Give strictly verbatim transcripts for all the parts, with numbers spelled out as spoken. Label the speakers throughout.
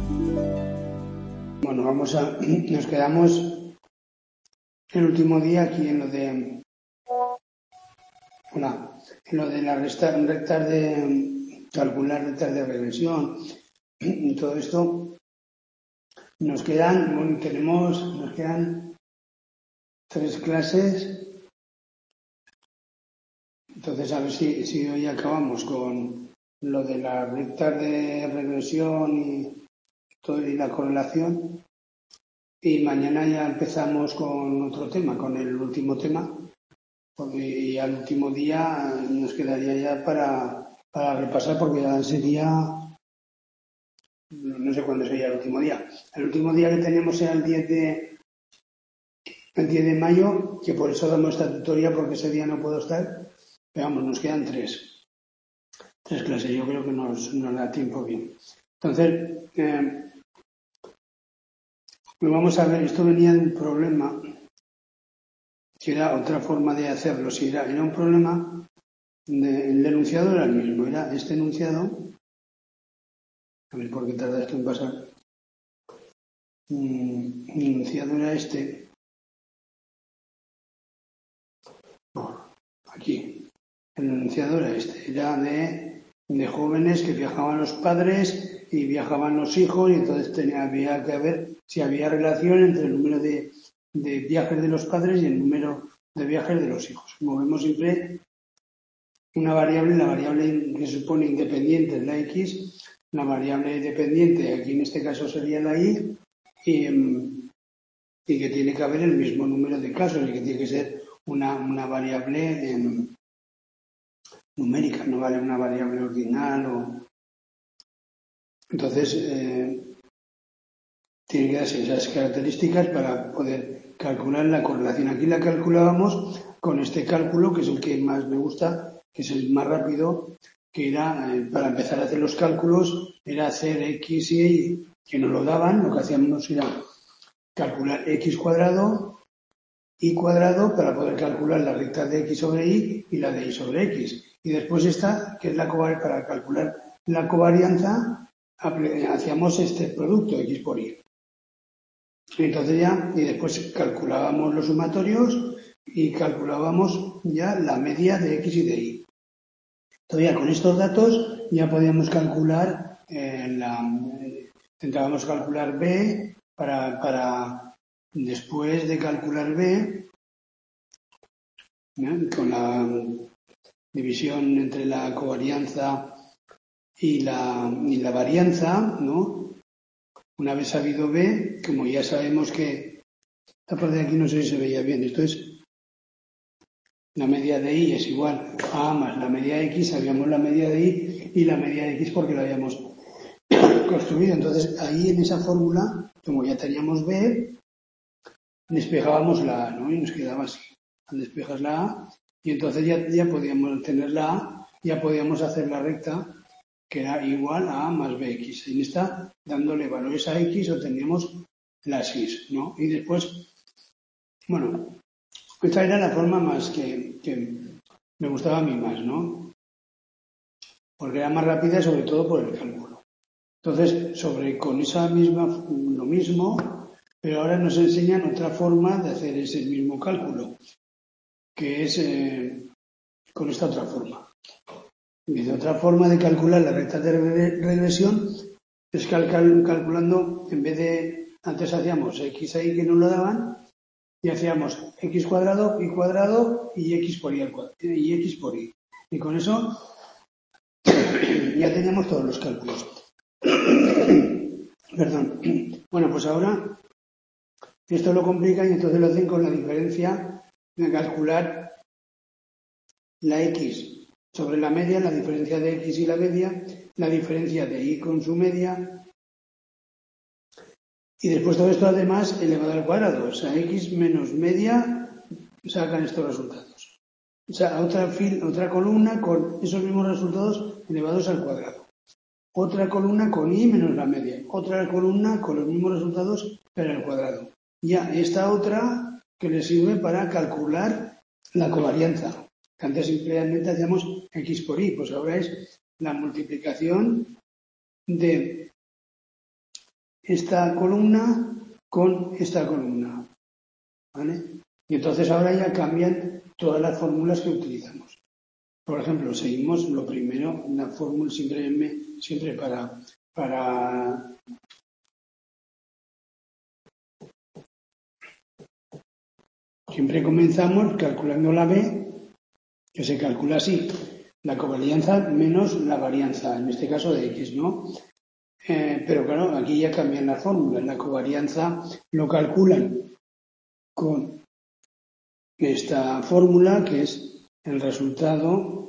Speaker 1: Bueno, vamos a, nos quedamos el último día aquí en lo de, hola, en lo de las rectas, rectas de, calcular rectas de regresión y todo esto. Nos quedan, bueno, tenemos, nos quedan tres clases. Entonces, a ver si, si hoy acabamos con lo de las rectas de regresión y todo y la correlación. Y mañana ya empezamos con otro tema, con el último tema. Y al último día nos quedaría ya para, para repasar, porque ya sería, no sé cuándo sería el último día. El último día que teníamos era el diez de, el diez de mayo, que por eso damos esta tutoría, porque ese día no puedo estar. Pero vamos, nos quedan tres. Tres clases, yo creo que nos, nos da tiempo bien. Entonces, eh, vamos a ver, esto venía de un problema, que era otra forma de hacerlo. Si era, era un problema, de, el enunciado era el mismo, era este enunciado. A ver por qué tarda esto en pasar. Mm, el enunciado era este. Oh, aquí. El enunciado era este. Era de, de jóvenes que viajaban los padres y viajaban los hijos, y entonces tenía, había que ver si había relación entre el número de, de viajes de los padres y el número de viajes de los hijos. Como vemos siempre, una variable, la variable que se supone independiente es la X, la variable dependiente aquí en este caso sería la Y, y, y que tiene que haber el mismo número de casos y que tiene que ser una, una variable eh, numérica, no vale una variable ordinal. O... Entonces, eh, tiene que darse esas características para poder calcular la correlación. Aquí la calculábamos con este cálculo, que es el que más me gusta, que es el más rápido, que era, eh, para empezar a hacer los cálculos, era hacer X y Y, que nos lo daban. Lo que hacíamos era calcular X cuadrado, Y cuadrado, para poder calcular la recta de X sobre Y y la de Y sobre X. Y después esta, que es la covarianza, para calcular la covarianza, hacíamos este producto, X por Y. Entonces ya, y después calculábamos los sumatorios y calculábamos ya la media de X y de Y. Todavía con estos datos ya podíamos calcular, eh, la, eh, intentábamos calcular B para, para después de calcular B, ¿eh? Con la división entre la covarianza y la, y la varianza, ¿no? Una vez sabido B, como ya sabemos que esta parte de aquí no sé si se veía bien, esto es la media de Y es igual a A más la media de X, sabíamos la media de Y y la media de X porque la habíamos construido. Entonces ahí en esa fórmula, como ya teníamos B, despejábamos la A, ¿no? Y nos quedaba así. Despejas la A y entonces ya, ya podíamos tener la A, ya podíamos hacer la recta que era igual a A más B X. En esta, dándole valores a X, obteníamos las Y, ¿no? Y después, bueno, esta era la forma más que, que me gustaba a mí más, ¿no? Porque era más rápida, sobre todo por el cálculo. Entonces, sobre con esa misma, lo mismo, pero ahora nos enseñan otra forma de hacer ese mismo cálculo, que es eh, con esta otra forma. Y otra forma de calcular la recta de regresión es cal cal calculando, en vez de, antes hacíamos X a Y que nos lo daban, y hacíamos X cuadrado, Y cuadrado y X por Y, al cuadrado, y X por Y. Y con eso ya teníamos todos los cálculos. Perdón. Bueno, pues ahora esto lo complican y entonces lo hacen con la diferencia de calcular la X sobre la media, la diferencia de X y la media, la diferencia de Y con su media, y después todo esto además elevado al cuadrado. O sea, X menos media sacan estos resultados. O sea, otra, fil, otra columna con esos mismos resultados elevados al cuadrado. Otra columna con Y menos la media. Otra columna con los mismos resultados pero al cuadrado. Ya esta otra que le sirve para calcular la covarianza. Que antes simplemente hacíamos X por Y, pues ahora es la multiplicación de esta columna con esta columna, ¿vale? Y entonces ahora ya cambian todas las fórmulas que utilizamos. Por ejemplo, seguimos lo primero, la fórmula siempre, siempre para, para siempre comenzamos calculando la B, que se calcula así, la covarianza menos la varianza, en este caso de X, ¿no? Eh, pero claro, aquí ya cambian las fórmulas. La covarianza lo calculan con esta fórmula, que es el resultado,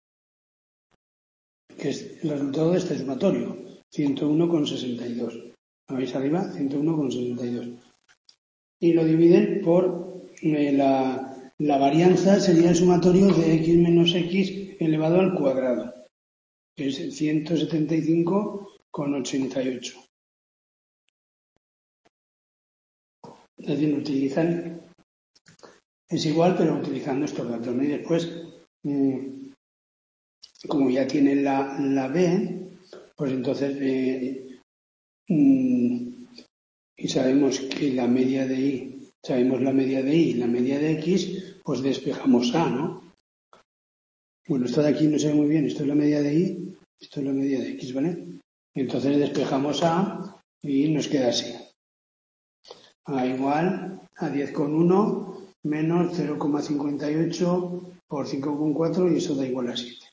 Speaker 1: que es el resultado de este sumatorio, ciento uno coma sesenta y dos. ¿Lo veis arriba? ciento uno coma sesenta y dos. Y lo dividen por eh, la, la varianza, sería el sumatorio de X menos X elevado al cuadrado, que es ciento setenta y cinco coma ochenta y ocho. Es decir, utilizan, es igual, pero utilizando estos datos, ¿no? Y después, mmm, como ya tienen la, la B, pues entonces, eh, mmm, y sabemos que la media de Y, sabemos la media de Y y la media de X, pues despejamos A, ¿no? Bueno, esto de aquí no se ve muy bien, esto es la media de Y, esto es la media de X, ¿vale? Entonces despejamos A y nos queda así. A igual a diez coma uno menos cero coma cincuenta y ocho por cinco coma cuatro y eso da igual a siete.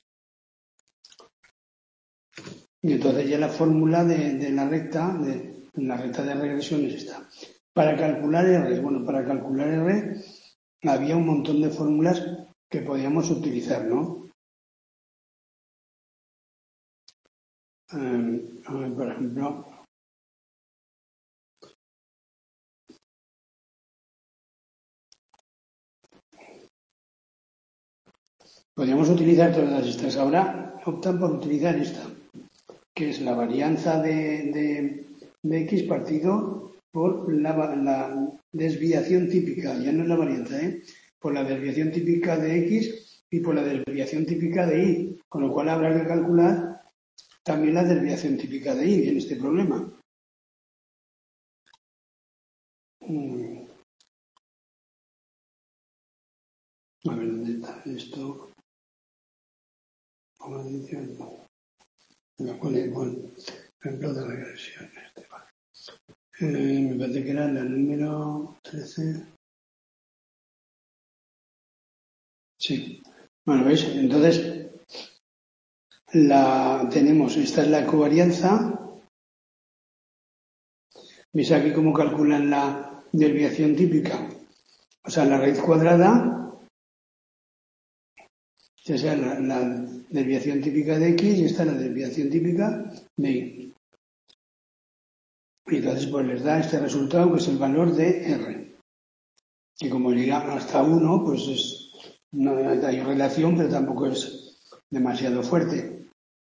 Speaker 1: Y entonces ya la fórmula de, de la recta, de la recta de regresión es esta. Para calcular R, bueno, para calcular R había un montón de fórmulas que podíamos utilizar, ¿no? Eh, por ejemplo, podríamos utilizar todas estas. Ahora optan por utilizar esta, que es la varianza de, de, de X partido por la, la desviación típica, ya no es la varianza, ¿eh? Por la desviación típica de X y por la desviación típica de Y, con lo cual habrá que calcular también la desviación típica de Y en este problema. Hmm. A ver, ¿dónde está esto? ¿Cuál es? Bueno, ejemplo de regresión. Este, vale. eh, me parece que era la número trece. Sí. Bueno, ¿veis? Entonces, la tenemos, esta es la covarianza. ¿Veis aquí cómo calculan la desviación típica? O sea, la raíz cuadrada, ya sea la, la desviación típica de X y esta es la desviación típica de Y. Y entonces pues les da este resultado que es el valor de R. Que como llega hasta uno, pues es, no hay relación, pero tampoco es demasiado fuerte.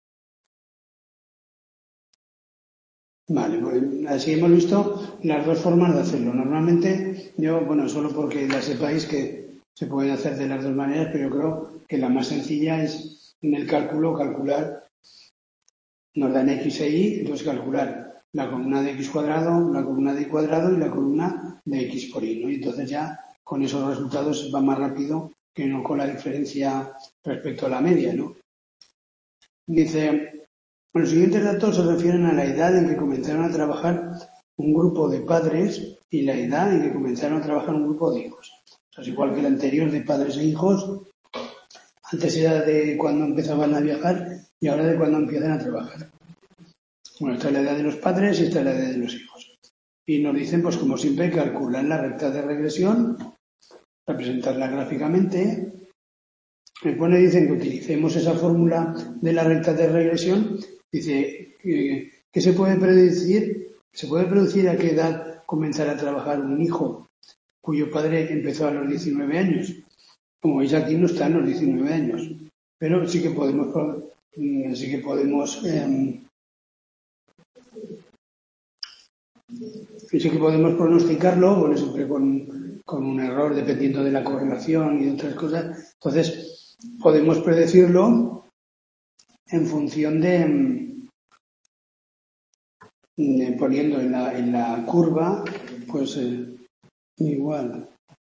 Speaker 1: Vale, pues así hemos visto las dos formas de hacerlo. Normalmente, yo, bueno, solo porque ya sepáis que se pueden hacer de las dos maneras, pero yo creo que la más sencilla es en el cálculo calcular, nos dan X e Y, entonces calcular la columna de X cuadrado, la columna de Y cuadrado y la columna de X por Y, ¿no? Y entonces ya con esos resultados va más rápido que no con la diferencia respecto a la media, ¿no? Dice, los siguientes datos se refieren a la edad en que comenzaron a trabajar un grupo de padres y la edad en que comenzaron a trabajar un grupo de hijos. O sea, es igual que el anterior de padres e hijos, antes era de cuando empezaban a viajar y ahora de cuando empiezan a trabajar. Bueno, esta es la edad de los padres y esta es la edad de los hijos. Y nos dicen, pues como siempre, calcular la recta de regresión, representarla gráficamente. Después dicen que utilicemos esa fórmula de la recta de regresión. Dice eh, que se puede predecir, se puede predecir a qué edad comenzará a trabajar un hijo cuyo padre empezó a los diecinueve años. Como veis aquí no están los diecinueve años, pero sí que podemos, sí que podemos, eh, sí que podemos pronosticarlo, bueno, siempre con, con un error dependiendo de la correlación y de otras cosas. Entonces podemos predecirlo en función de eh, poniendo en la, en la curva, pues eh, igual.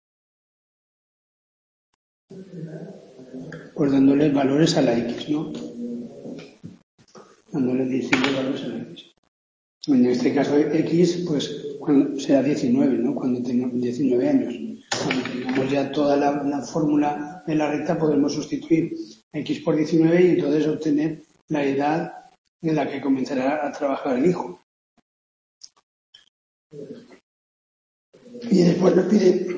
Speaker 1: Pues dándole valores a la X, ¿no? Dándole distintos valores a la X. En este caso X, pues cuando sea diecinueve, ¿no? Cuando tengamos diecinueve años. Cuando tengamos ya toda la, la fórmula de la recta, podemos sustituir X por diecinueve y entonces obtener la edad en la que comenzará a trabajar el hijo. Y después nos pide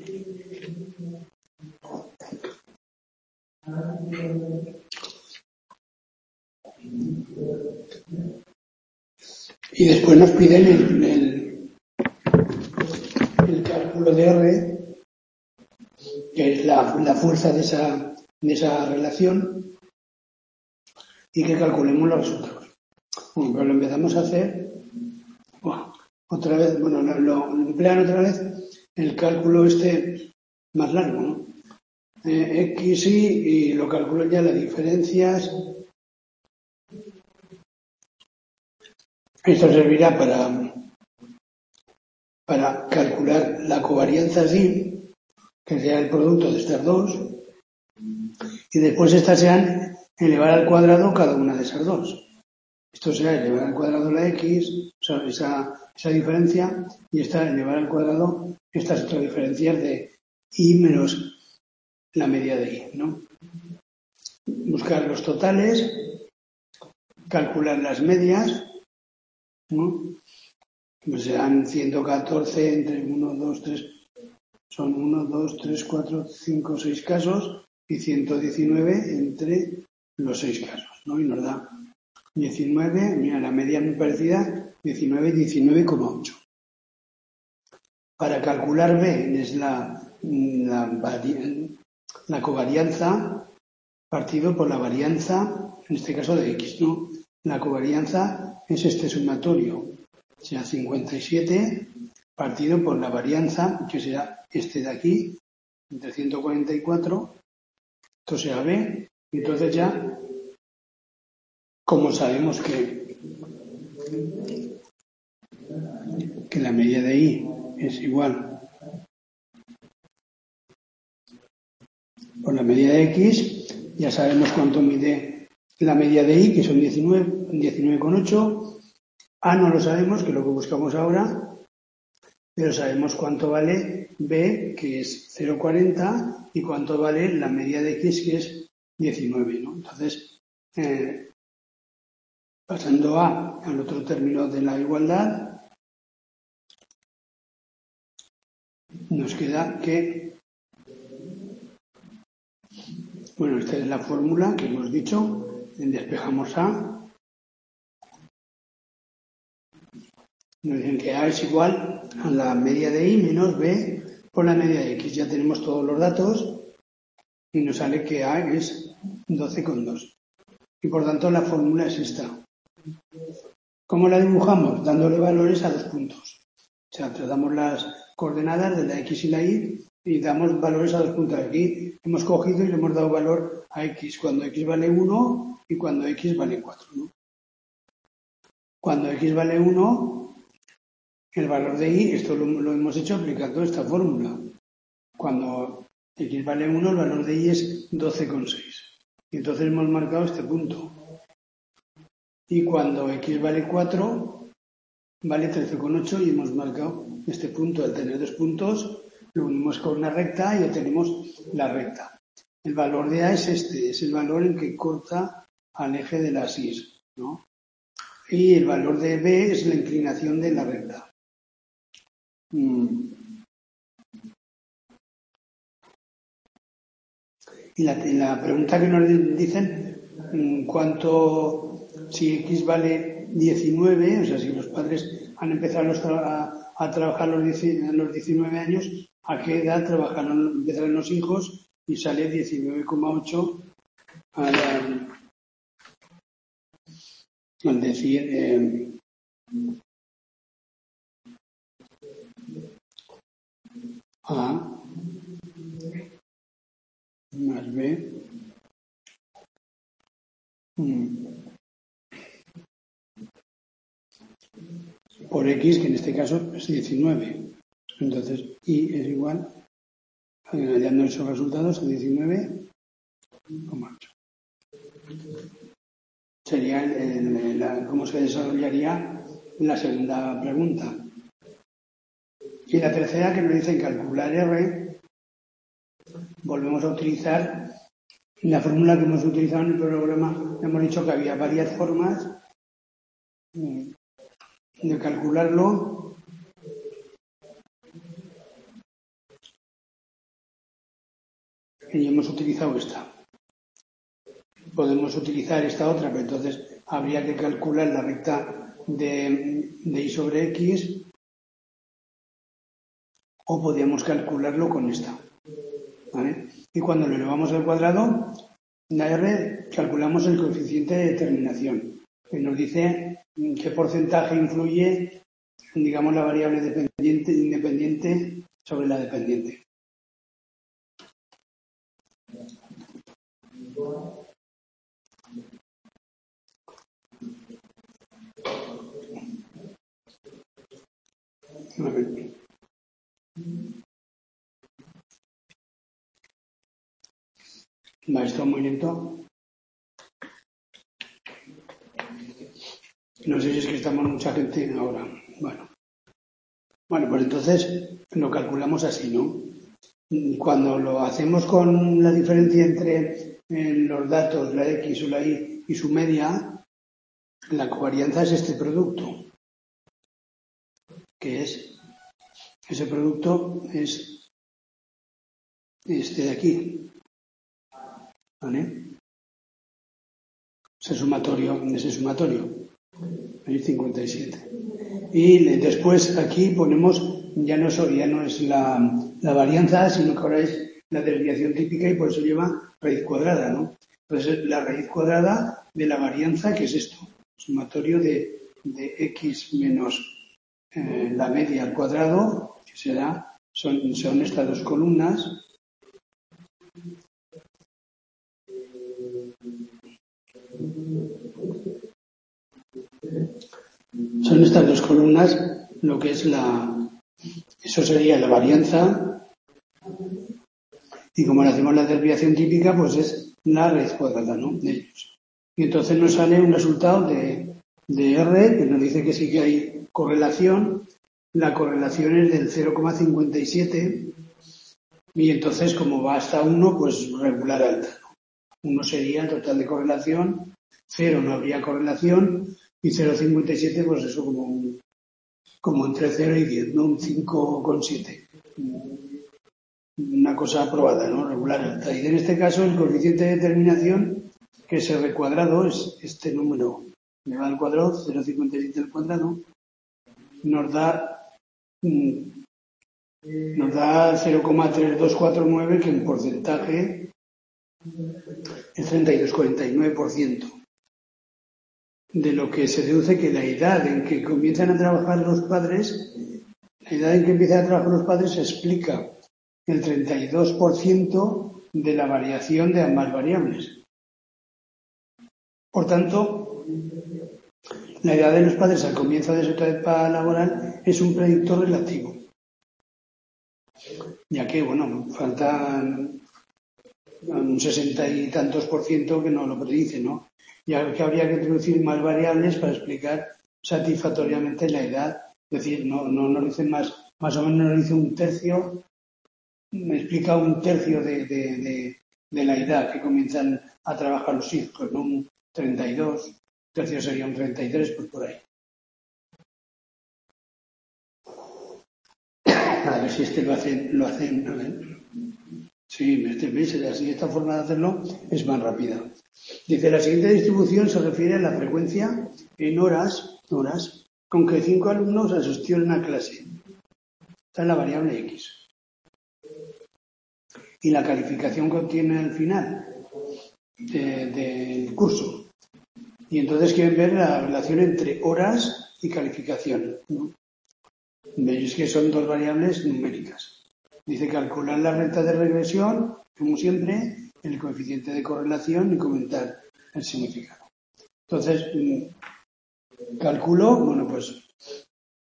Speaker 1: y después nos piden el, el, el cálculo de R, que es la, la fuerza de esa, de esa relación, y que calculemos los resultados. Bueno, pues lo empezamos a hacer bueno, otra vez, bueno, lo, lo emplean otra vez el cálculo este más largo, ¿no? Eh, X y, y lo calculo ya las diferencias. Esto servirá para, para calcular la covarianza así, que sea el producto de estas dos, y después estas sean elevar al cuadrado cada una de esas dos. Esto será elevar al cuadrado la X, o sea, esa, esa diferencia, y esta elevar al cuadrado estas otras diferencias de Y menos la media de Y, ¿no? Buscar los totales, calcular las medias, ¿no? Pues serán ciento catorce entre uno, dos, tres, son uno, dos, tres, cuatro, cinco, seis casos y ciento diecinueve entre los seis casos, ¿no? Y nos da diecinueve, mira, la media muy parecida, diecinueve, diecinueve coma ocho. Para calcular B es la, la, la covarianza partido por la varianza, en este caso de X, ¿no? La covarianza es este sumatorio, o sea, cincuenta y siete partido por la varianza, que será este de aquí, entre ciento cuarenta y cuatro, esto será B, y entonces ya, como sabemos que, que la media de Y es igual por la media de X, ya sabemos cuánto mide la media de Y, que son diecinueve, diecinueve coma ocho. A no lo sabemos, que es lo que buscamos ahora, pero sabemos cuánto vale B, que es cero coma cuarenta, y cuánto vale la media de X, que es diecinueve, ¿no? Entonces, eh, pasando a, al otro término de la igualdad, nos queda que, bueno, esta es la fórmula que hemos dicho, despejamos A, nos dicen que A es igual a la media de Y menos B por la media de X. Ya tenemos todos los datos y nos sale que A es doce coma dos. Y por tanto la fórmula es esta. ¿Cómo la dibujamos? Dándole valores a los puntos. O sea, tratamos las coordenadas de la X y la Y y damos valores a los puntos. Aquí hemos cogido y le hemos dado valor a X cuando X vale uno y cuando X vale cuatro, ¿no? Cuando X vale uno, el valor de Y, esto lo, lo hemos hecho aplicando esta fórmula. Cuando X vale uno, el valor de Y es doce coma seis. Y entonces hemos marcado este punto. Y cuando X vale cuatro, vale trece coma ocho y hemos marcado este punto. Al tener dos puntos, lo unimos con una recta y obtenemos la recta. El valor de A es este, es el valor en que corta al eje de las Y, ¿no? Y el valor de B es la inclinación de la recta. Mm. Y la, la pregunta que nos dicen, ¿cuánto, si X vale diecinueve, o sea, si los padres han empezado a, los tra a trabajar a los, los diecinueve años, ¿a qué edad trabajaron, empezaron los hijos? Y sale diecinueve coma ocho al, al decir eh, A más B. Mm. por X, que en este caso es diecinueve. Entonces, Y es igual, añadiendo esos resultados, a diecinueve coma ocho. Sería el, el, la, cómo se desarrollaría la segunda pregunta. Y la tercera, que nos dice calcular R, volvemos a utilizar la fórmula que hemos utilizado en el programa. Hemos dicho que había varias formas de calcularlo. Y hemos utilizado esta. Podemos utilizar esta otra, pero entonces habría que calcular la recta de, de Y sobre X, o podríamos calcularlo con esta. ¿Vale? Y cuando lo elevamos al cuadrado, la R, calculamos el coeficiente de determinación, que nos dice qué porcentaje influye, digamos, la variable dependiente, independiente sobre la dependiente. A ver. Va esto muy lento. No sé si es que estamos mucha gente ahora. Bueno. Bueno, pues entonces lo calculamos así, ¿no? Cuando lo hacemos con la diferencia entre eh, los datos, la X o la Y y su media, la covarianza es este producto, que es, ese producto es este de aquí, ¿vale? Ese sumatorio, ese sumatorio, ahí cincuenta y siete. Y después aquí ponemos, ya no, so, ya no es la, la varianza, sino que ahora es la desviación típica y por eso lleva raíz cuadrada, ¿no? Entonces la raíz cuadrada de la varianza, que es esto, sumatorio de, de X menos eh, la media al cuadrado, que será, son, son estas dos columnas. Son estas dos columnas lo que es la, eso sería la varianza, y como le hacemos la desviación típica, pues es la raíz cuadrada, ¿no? De ellos. Y entonces nos sale un resultado de, de R, que nos dice que sí que hay correlación. La correlación es del cero coma cincuenta y siete, y entonces como va hasta uno, pues regular alta, ¿no? uno sería el total de correlación, cero no habría correlación, y cero coma cincuenta y siete, pues eso como un, como entre cero y diez, ¿no? Un cinco coma siete. Una cosa aprobada, ¿no? Regular alta. Y en este caso el coeficiente de determinación, que es R cuadrado, es este número elevado al cuadrado, cero coma cincuenta y siete al cuadrado, nos da nos da cero coma tres dos cuatro nueve, que en porcentaje es treinta y dos coma cuarenta y nueve por ciento. De lo que se deduce que la edad en que comienzan a trabajar los padres, la edad en que empiezan a trabajar los padres explica el treinta y dos por ciento de la variación de ambas variables. Por tanto, la edad de los padres al comienzo de su etapa laboral es un predictor relativo, ya que, bueno, faltan un sesenta y tantos por ciento que no lo predice, ¿no? Ya que habría que introducir más variables para explicar satisfactoriamente la edad, es decir, no, no nos dice más, más o menos nos dice un tercio, me explica un tercio de, de, de, de la edad que comienzan a trabajar los hijos, ¿no? Un treinta y dos, un tercio sería un treinta y tres, pues por ahí. A ver si este lo hacen, lo hacen, a ver. Sí, este mes, así esta forma de hacerlo es más rápida. Dice, la siguiente distribución se refiere a la frecuencia en horas, horas con que cinco alumnos asistieron a una clase. Esta es la variable X. Y la calificación que obtiene al final del de curso. Y entonces quieren ver la relación entre horas y calificación, ¿no? Veis que son dos variables numéricas. Dice calcular la recta de regresión, como siempre, el coeficiente de correlación y comentar el significado. Entonces, calculo, bueno, pues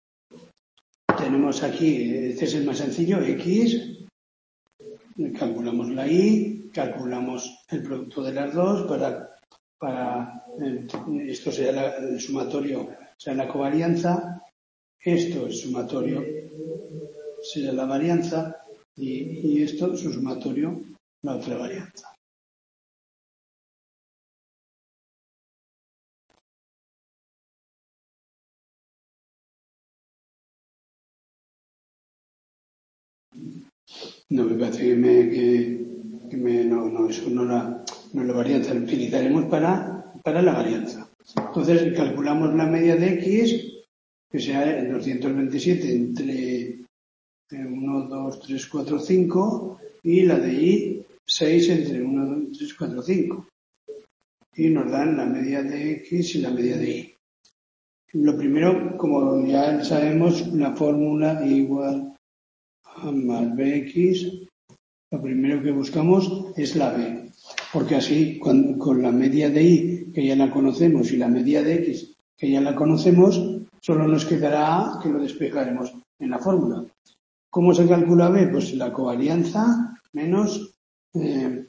Speaker 1: tenemos aquí, este es el más sencillo, X, calculamos la Y, calculamos el producto de las dos para, para esto será la, el sumatorio, será la covarianza, esto es sumatorio, será la varianza y, y esto su sumatorio, la otra varianza. No me parece que me, que, que me no, no, eso no la, no la varianza, la utilizaremos para, para la varianza. Entonces calculamos la media de X, que sea doscientos veintisiete entre uno, dos, tres, cuatro, cinco, y la de Y, seis entre uno, dos, tres, cuatro, cinco. Y nos dan la media de X y la media de Y. Lo primero, como ya sabemos, la fórmula igual a más Bx, lo primero que buscamos es la B, porque así con, con la media de Y, que ya la conocemos, y la media de X, que ya la conocemos, solo nos quedará A, que lo despejaremos en la fórmula. ¿Cómo se calcula B? Pues la covarianza menos, eh,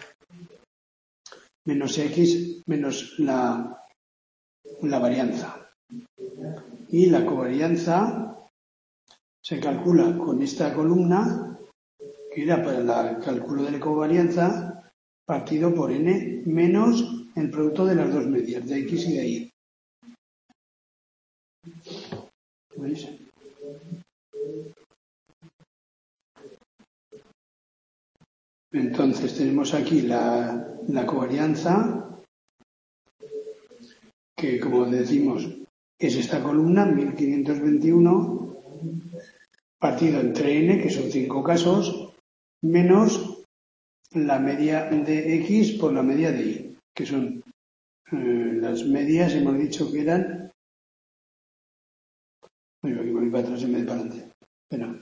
Speaker 1: menos X menos la, la varianza. Y la covarianza se calcula con esta columna, que era para el cálculo de la covarianza, partido por n menos el producto de las dos medias, de X y de Y. ¿Veis? Entonces tenemos aquí la, la covarianza, que como decimos es esta columna, mil quinientos veintiuno, partido entre n, que son cinco casos, menos la media de X por la media de Y, que son eh, las medias, hemos dicho que eran... Bueno, aquí voy para atrás en vez de para adelante. Espera.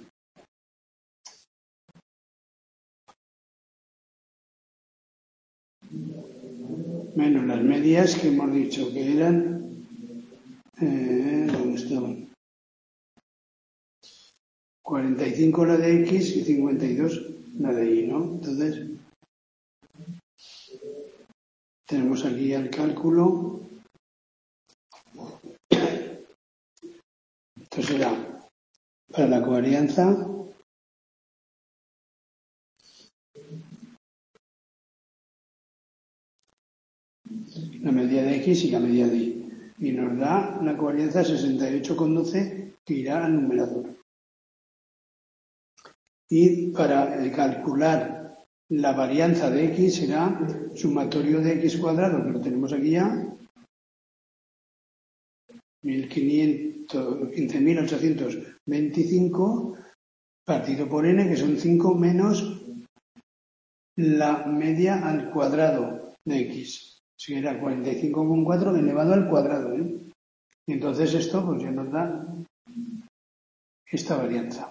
Speaker 1: Menos las medias que hemos dicho que eran... Eh, ¿Dónde estaban? cuarenta y cinco la de X y cincuenta y dos la de Y, ¿no? Entonces, tenemos aquí el cálculo. Esto será para la covarianza la medida de X y la medida de Y. Y nos da la covarianza sesenta y ocho coma doce que irá al numerador. Y para calcular la varianza de X será sumatorio de X cuadrado, que lo tenemos aquí ya, quince mil ochocientos veinticinco partido por n, que son cinco menos la media al cuadrado de X. Si era cuarenta y cinco coma cuatro elevado al cuadrado. ¿eh? Y entonces esto pues ya nos da esta varianza.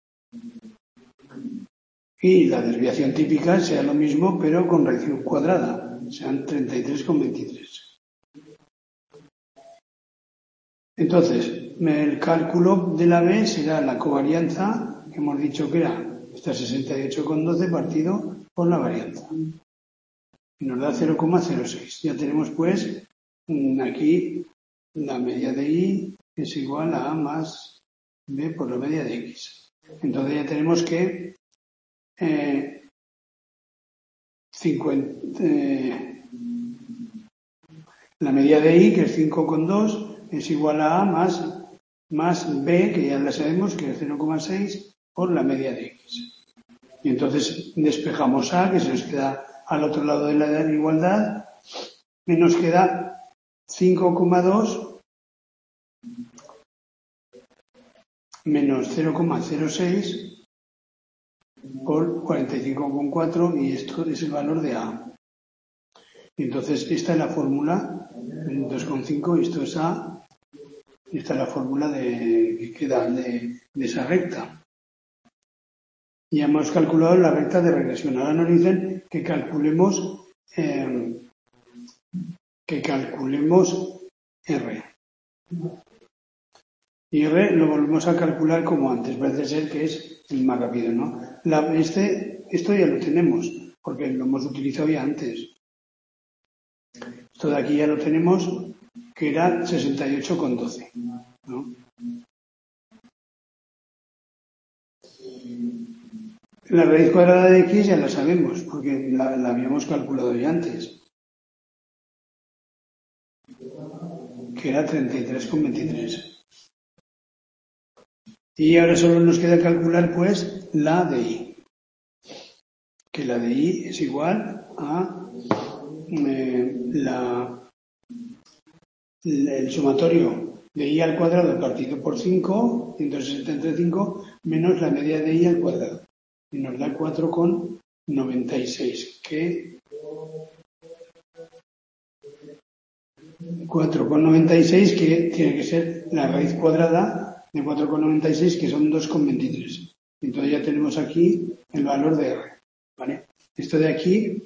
Speaker 1: Y la desviación típica sea lo mismo, pero con raíz cuadrada, sean treinta y tres coma veintitrés. Entonces, el cálculo de la B será la covarianza, que hemos dicho que era esta sesenta y ocho coma doce partido por la varianza. Y nos da cero coma cero seis. Ya tenemos pues aquí la media de Y es igual a A más B por la media de X. Entonces ya tenemos que eh, cincuenta, eh, la media de Y, que es cinco coma dos, es igual a A más, más B, que ya la sabemos, que es cero coma seis, por la media de X. Y entonces despejamos A, que se nos queda al otro lado de la igualdad, y nos queda cinco coma dos menos cero coma cero seis por cuarenta y cinco coma cuatro, y esto es el valor de A. Y entonces esta es la fórmula, dos coma cinco, y esto es A, y esta es la fórmula de, que queda de, de esa recta. Ya hemos calculado la recta de regresión. Ahora nos dicen que calculemos eh, que calculemos R. Y R lo volvemos a calcular como antes, parece ser que es el más rápido, ¿no? La, este, esto ya lo tenemos, porque lo hemos utilizado ya antes. Esto de aquí ya lo tenemos, que era sesenta y ocho coma doce, ¿no? La raíz cuadrada de x ya la sabemos, porque la, la habíamos calculado ya antes, que era treinta y tres coma veintitrés. Y ahora solo nos queda calcular, pues, la de y. Que la de y es igual a eh, la, el sumatorio de y al cuadrado partido por cinco, ciento sesenta entre cinco, menos la media de y al cuadrado. Y nos da cuatro coma noventa y seis, que cuatro coma noventa y seis que tiene que ser la raíz cuadrada de cuatro coma noventa y seis, que son dos coma veintitrés. Entonces ya tenemos aquí el valor de R, ¿vale? Esto de aquí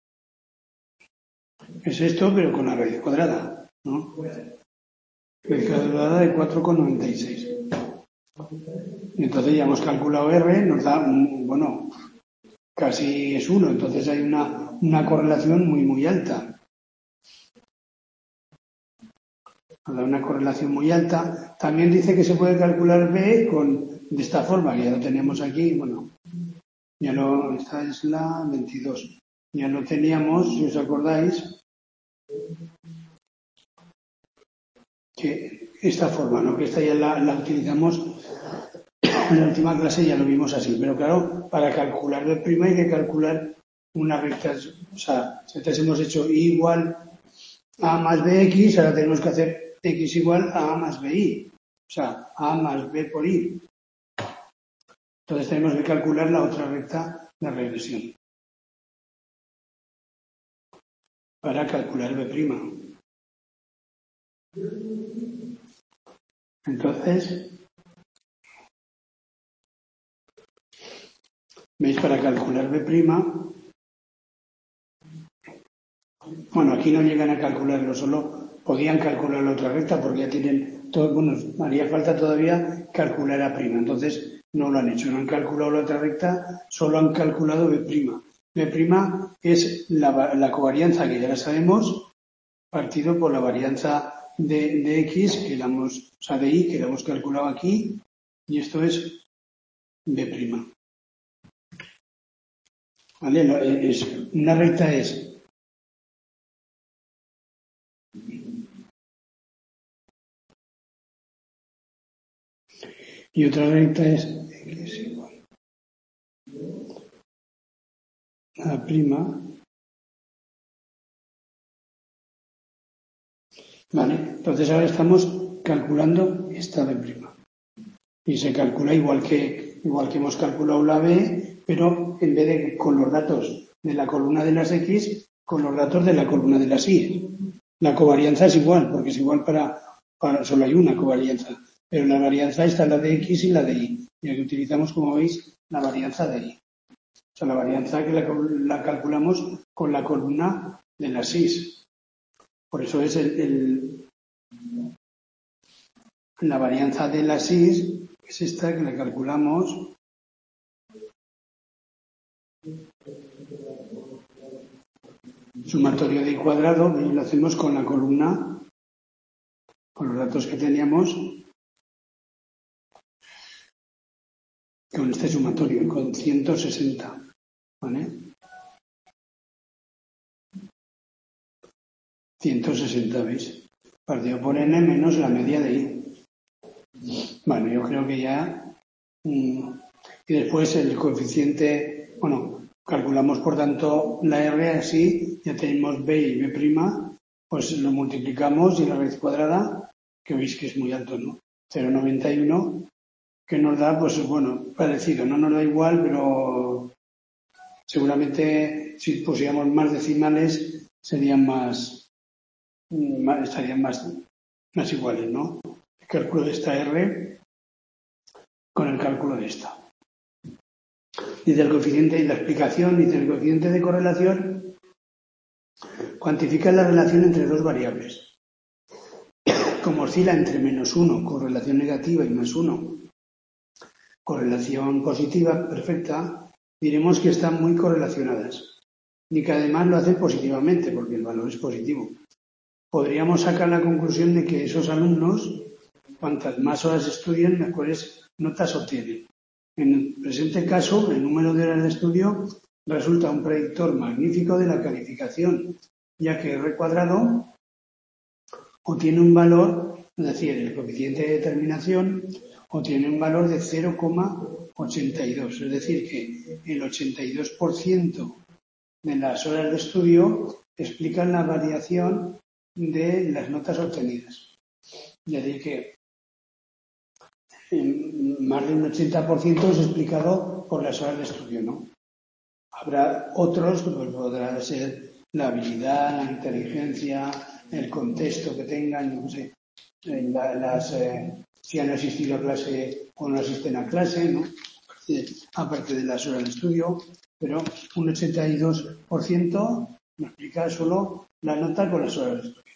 Speaker 1: es esto, pero con la raíz cuadrada, ¿no? Raíz cuadrada de cuatro coma noventa y seis. Entonces ya hemos calculado R, nos da, bueno, casi es uno, entonces hay una, una correlación muy, muy alta. Nos da una correlación muy alta. También dice que se puede calcular B con, de esta forma, que ya lo tenemos aquí, bueno, ya lo, esta es la veintidós. Ya lo teníamos, si os acordáis, que esta forma, ¿no? Que esta ya la, la utilizamos en la última clase, ya lo vimos así. Pero claro, para calcular B' hay que calcular una recta, o sea, si antes hemos hecho y igual a más bx, ahora tenemos que hacer x igual a a más bi, o sea, a más b por y. Entonces tenemos que calcular la otra recta de regresión para calcular B'. Entonces, ¿veis? Para calcular B', bueno, aquí no llegan a calcularlo, solo podían calcular la otra recta porque ya tienen todo, bueno, haría falta todavía calcular A', entonces no lo han hecho, no han calculado la otra recta, solo han calculado B'. B' es la, la covarianza que ya la sabemos, partido por la varianza de, de x, que la hemos, o sea, de y, que la hemos calculado aquí, y esto es B'. ¿Vale? Es, una recta es y otra recta es x igual a prima. Vale, entonces ahora estamos calculando esta B'. Y se calcula igual que, igual que hemos calculado la B, pero en vez de con los datos de la columna de las X, con los datos de la columna de las Y. La covarianza es igual, porque es igual para, para solo hay una covarianza. Pero la varianza está la de X y la de Y. Y aquí utilizamos, como veis, la varianza de Y. O sea, la varianza que la, la calculamos con la columna de las Y. Por eso es el, el, la varianza de las Y, es esta que la calculamos sumatorio de y cuadrado, y lo hacemos con la columna, con los datos que teníamos, con este sumatorio, con ciento sesenta, ¿vale? ciento sesenta, ¿veis? Partido por n menos la media de y. Bueno, yo creo que ya... Mmm, y después el coeficiente, bueno, calculamos por tanto la R así, ya tenemos B y B', pues lo multiplicamos y la raíz cuadrada, que veis que es muy alto, ¿no? cero coma noventa y uno, que nos da, pues bueno, parecido, no nos da igual, pero seguramente si pusiéramos más decimales serían más, más estarían más, más iguales, ¿no? El cálculo de esta R con el cálculo de esta. Dice el coeficiente y la explicación, dice el coeficiente de correlación cuantifica la relación entre dos variables. Como oscila entre menos uno, correlación negativa, y más uno, correlación positiva perfecta, diremos que están muy correlacionadas y que además lo hacen positivamente porque el valor es positivo. Podríamos sacar la conclusión de que esos alumnos, cuantas más horas estudian, mejores notas obtienen. En el presente caso, el número de horas de estudio resulta un predictor magnífico de la calificación, ya que R cuadrado obtiene un valor, es decir, el coeficiente de determinación obtiene un valor de cero coma ochenta y dos, es decir, que el ochenta y dos por ciento de las horas de estudio explican la variación de las notas obtenidas. Es decir, que más de un ochenta por ciento es explicado por las horas de estudio, ¿no? Habrá otros, pues podrá ser la habilidad, la inteligencia, el contexto que tengan, no sé, la, las, eh, si han asistido a clase o no asisten a clase, ¿no? Aparte de las horas de estudio, pero un ochenta y dos por ciento me explica solo la nota con las horas de estudio.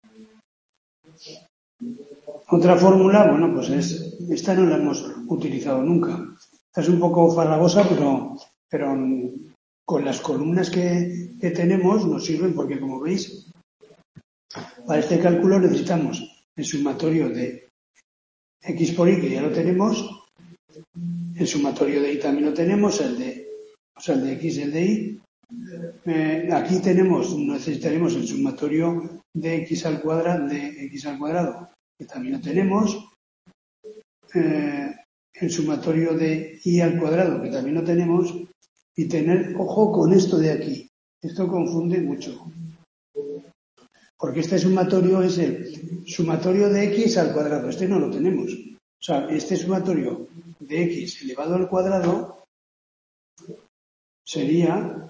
Speaker 1: Otra fórmula, bueno, pues es, esta no la hemos utilizado nunca. Esta es un poco farragosa, pero, pero con las columnas que, que tenemos nos sirven porque, como veis, para este cálculo necesitamos el sumatorio de x por y, que ya lo tenemos, el sumatorio de y también lo tenemos, el de, o sea, el de x y el de y. Eh, aquí tenemos, necesitaremos el sumatorio de x al cuadrado, de x al cuadrado, que también lo tenemos, eh, el sumatorio de y al cuadrado, que también lo tenemos, y tener ojo con esto de aquí. Esto confunde mucho. Porque este sumatorio es el sumatorio de x al cuadrado. Este no lo tenemos. O sea, este sumatorio de x elevado al cuadrado sería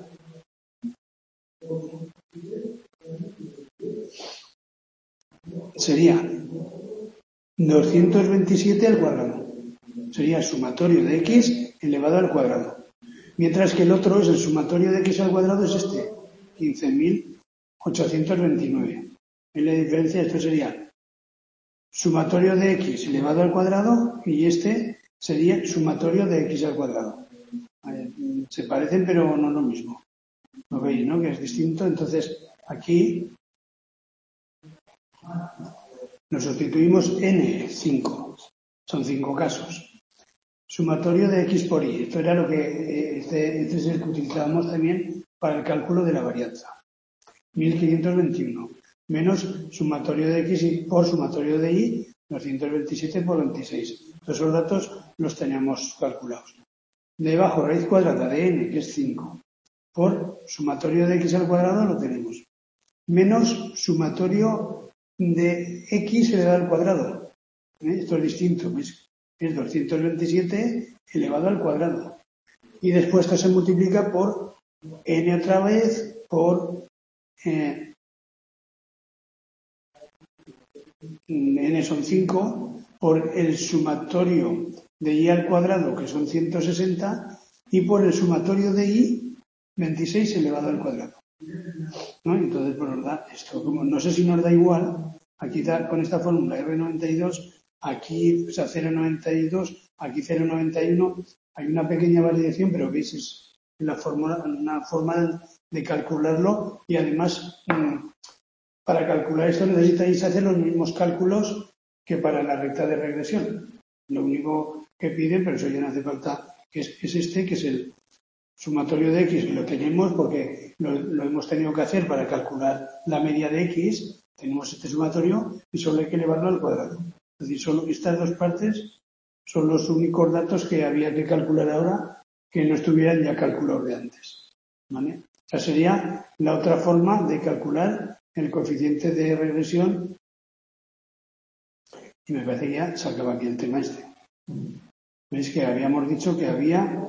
Speaker 1: sería doscientos veintisiete al cuadrado. Sería el sumatorio de x elevado al cuadrado. Mientras que el otro es el sumatorio de x al cuadrado, es este, quince mil ochocientos veintinueve. En la diferencia, esto sería sumatorio de x elevado al cuadrado y este sería sumatorio de x al cuadrado. Se parecen, pero no lo mismo. ¿Lo veis, no? Que es distinto. Entonces, aquí nos sustituimos n, cinco. Son cinco casos. Sumatorio de x por y. Esto era lo que, este, este es el que utilizábamos también para el cálculo de la varianza. mil quinientos veintiuno. Menos sumatorio de x por sumatorio de y, doscientos veintisiete por veintiséis. Todos esos datos los teníamos calculados. Debajo, raíz cuadrada de n, que es cinco, por sumatorio de x al cuadrado lo tenemos. Menos sumatorio de x elevado al cuadrado. ¿Eh? Esto es distinto, ¿ves? Es doscientos veintisiete elevado al cuadrado. Y después esto se multiplica por n otra vez, por eh, n son cinco, por el sumatorio de y al cuadrado, que son ciento sesenta, y por el sumatorio de y, veintiséis elevado al cuadrado. ¿No? Entonces, pues nos da esto. Como no sé si nos da igual, aquí da, con esta fórmula R noventa y dos, aquí, o sea, cero coma noventa y dos, aquí cero coma noventa y uno, hay una pequeña variación, pero veis, es la fórmula, una forma de calcularlo, y además, para calcular esto necesitáis hacer los mismos cálculos que para la recta de regresión. Lo único que pide, pero eso ya no hace falta, que es, es este, que es el sumatorio de x, que lo tenemos porque lo, lo hemos tenido que hacer para calcular la media de x. Tenemos este sumatorio y solo hay que elevarlo al cuadrado. Es decir, solo estas dos partes son los únicos datos que había que calcular ahora que no estuvieran ya calculados de antes. ¿Vale? O sea, sería la otra forma de calcular el coeficiente de regresión. Y me parece que ya se acaba aquí el tema este. ¿Veis que habíamos dicho que había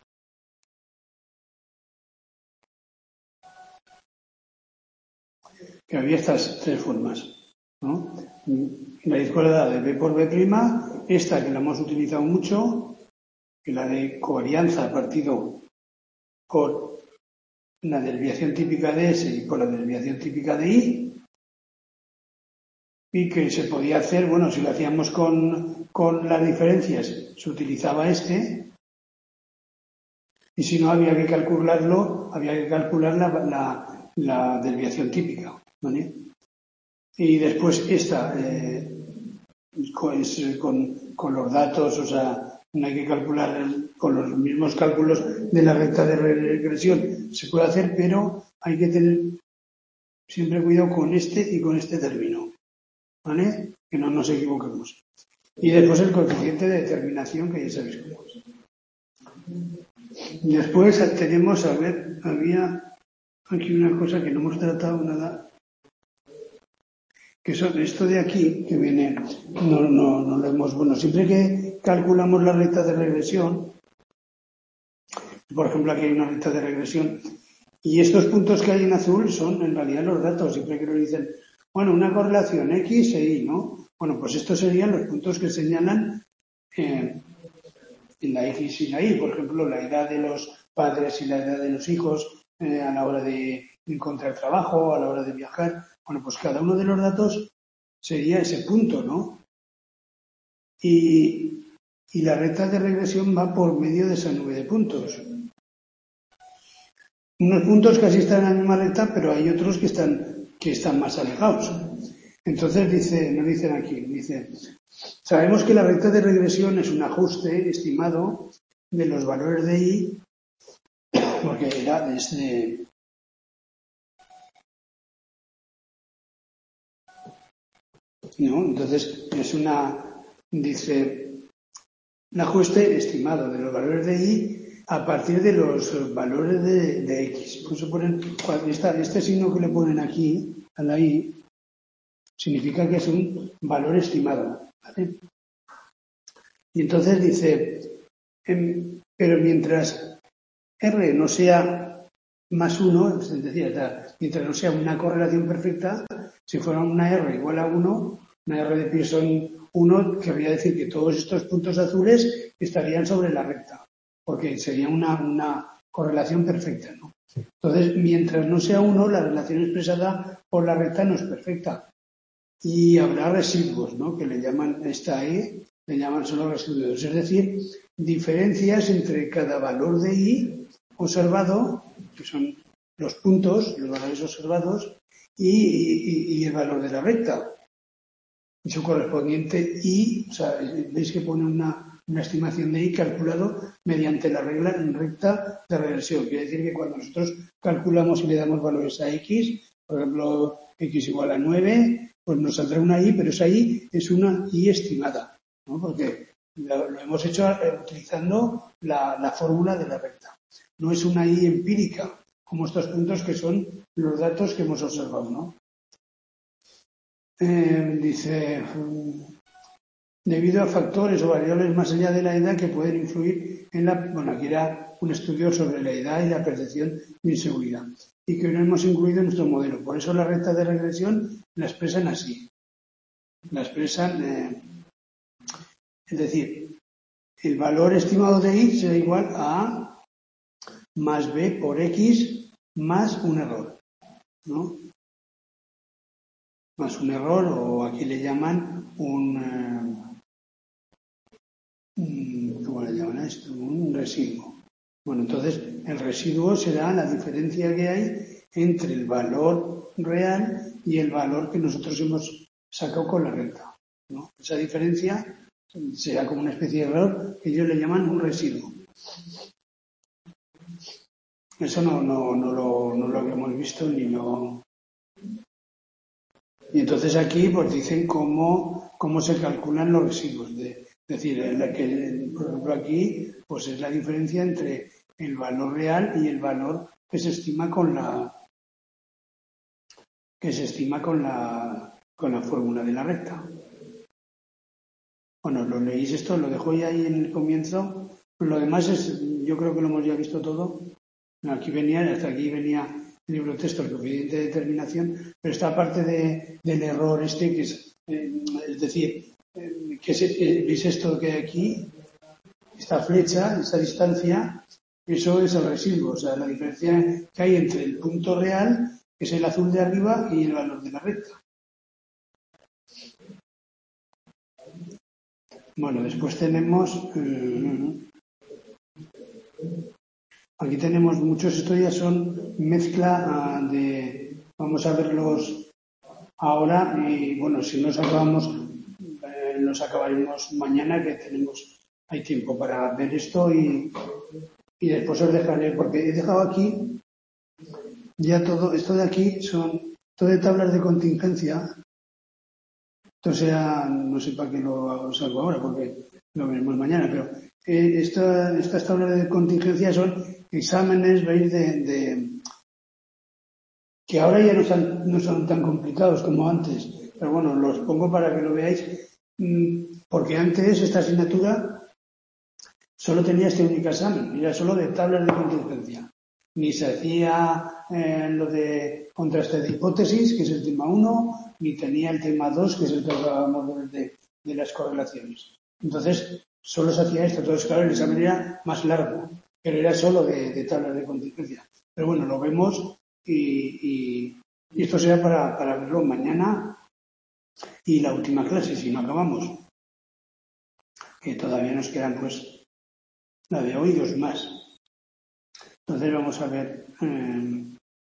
Speaker 1: que había estas tres formas, ¿no? Raíz cuadrada de b por b', esta que la hemos utilizado mucho, que la de covarianza partido por la desviación típica de S y por la desviación típica de Y, y que se podía hacer, bueno, si lo hacíamos con, con las diferencias, se utilizaba este, y si no había que calcularlo, había que calcular la, la, la desviación típica, ¿vale? Y después esta, eh, con, con, con los datos, o sea, no hay que calcular el, con los mismos cálculos de la recta de regresión, se puede hacer, pero hay que tener siempre cuidado con este y con este término, ¿vale? Que no nos equivoquemos. Y después el coeficiente de determinación, que ya sabéis cómo es. Después tenemos, a ver, había aquí una cosa que no hemos tratado nada, que son esto de aquí, que viene, no, no, no lo hemos, bueno, siempre que calculamos la recta de regresión, por ejemplo, aquí hay una recta de regresión, y estos puntos que hay en azul son en realidad los datos, siempre que nos dicen, bueno, una correlación X e Y, ¿no? Bueno, pues estos serían los puntos que señalan eh, en la X y la Y, por ejemplo, la edad de los padres y la edad de los hijos eh, a la hora de encontrar trabajo, a la hora de viajar. Bueno, pues cada uno de los datos sería ese punto, ¿no? Y, y la recta de regresión va por medio de esa nube de puntos. Unos puntos casi están en la misma recta, pero hay otros que están, que están más alejados. Entonces dice, nos dicen aquí, dice, sabemos que la recta de regresión es un ajuste estimado de los valores de Y, porque era desde ¿no? Entonces es una, dice, un ajuste estimado de los valores de Y a partir de los valores de, de X. Por eso ponen, esta, este signo que le ponen aquí, a la Y, significa que es un valor estimado, ¿vale? Y entonces dice, em, pero mientras R no sea más uno, es decir, mientras no sea una correlación perfecta, si fuera una R igual a uno, una R de Pearson uno, querría decir que todos estos puntos azules estarían sobre la recta, porque sería una, una correlación perfecta, ¿no? Entonces, mientras no sea uno, la relación expresada por la recta no es perfecta. Y habrá residuos, ¿no? Que le llaman, esta E, le llaman solo residuos. Es decir, diferencias entre cada valor de Y observado, que son los puntos, los valores observados, y, y, y el valor de la recta. Y su correspondiente Y, o sea, veis que pone una, una estimación de Y calculado mediante la regla recta de regresión. Quiere decir que cuando nosotros calculamos y le damos valores a X, por ejemplo, X igual a nueve, pues nos saldrá una Y, pero esa Y es una Y estimada, ¿no? Porque lo, lo hemos hecho utilizando la, la fórmula de la recta. No es una Y empírica, como estos puntos que son los datos que hemos observado, ¿no? Eh, dice, debido a factores o variables más allá de la edad que pueden influir en la... Bueno, aquí era un estudio sobre la edad y la percepción de inseguridad, y que no hemos incluido en nuestro modelo. Por eso la recta de regresión la expresan así. La expresan, eh, es decir, el valor estimado de Y será igual a A más B por X más un error, ¿no? Más un error, o aquí le llaman un, eh, ¿cómo le llaman a esto? Un residuo. Bueno, entonces el residuo será la diferencia que hay entre el valor real y el valor que nosotros hemos sacado con la recta, ¿no? Esa diferencia será como una especie de error que ellos le llaman un residuo. Eso no, no, no, lo, no lo habíamos visto ni lo... Y entonces aquí pues dicen cómo, cómo se calculan los residuos. De, es decir, la que, por ejemplo aquí pues es la diferencia entre el valor real y el valor que se estima con la que se estima con la con la fórmula de la recta. Bueno, lo leéis esto, lo dejo ya ahí en el comienzo. Lo demás es, yo creo que lo hemos ya visto todo. Aquí venía, hasta aquí venía el libro texto, el coeficiente de determinación, pero esta parte de, del error este, que es, eh, es decir, eh, que es, eh, ¿veis esto que hay aquí? Esta flecha, esta distancia, eso es el residuo, o sea, la diferencia que hay entre el punto real, que es el azul de arriba, y el valor de la recta. Bueno, después tenemos... Eh, aquí tenemos muchos, esto ya son mezcla uh, de... Vamos a verlos ahora y bueno, si nos acabamos, eh, los acabaremos mañana, que tenemos, hay tiempo para ver esto y, y después os dejaré, porque he dejado aquí ya todo, esto de aquí son todo de tablas de contingencia. Esto sea, no sé para qué lo salgo ahora, porque lo veremos mañana, pero eh, esta, estas tablas de contingencia son exámenes, veis, de, de que ahora ya no son, no son tan complicados como antes, pero bueno, los pongo para que lo veáis, porque antes esta asignatura solo tenía este único examen, era solo de tablas de contingencia. Ni se hacía eh, lo de contraste de hipótesis, que es el tema uno, ni tenía el tema dos, que es el que hablábamos de, de las correlaciones. Entonces, solo se hacía esto. Entonces, claro, el examen era más largo, pero era solo de, de tablas de contingencia. Pero bueno, lo vemos y, y, y esto será para, para verlo mañana y la última clase, si no acabamos. Que todavía nos quedan, pues, la de hoy, dos más. Entonces vamos a ver. Eh,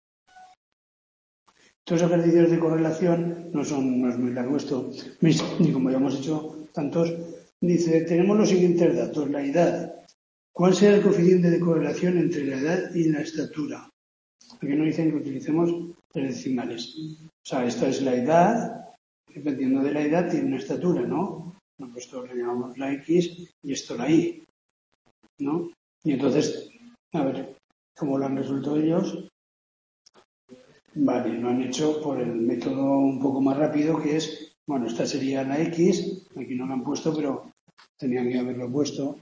Speaker 1: estos ejercicios de correlación no son no es muy largo esto, ni como ya hemos hecho tantos. Dice, tenemos los siguientes datos. La edad. ¿Cuál será el coeficiente de correlación entre la edad y la estatura? Aquí nos dicen que utilicemos los decimales. O sea, esta es la edad, dependiendo de la edad tiene una estatura, ¿no? Bueno, pues esto le llamamos la X y esto la Y, ¿no? Y entonces, a ver, ¿cómo lo han resuelto ellos? Vale, lo han hecho por el método un poco más rápido, que es, bueno, esta sería la X, aquí no lo han puesto, pero tenían que haberlo puesto.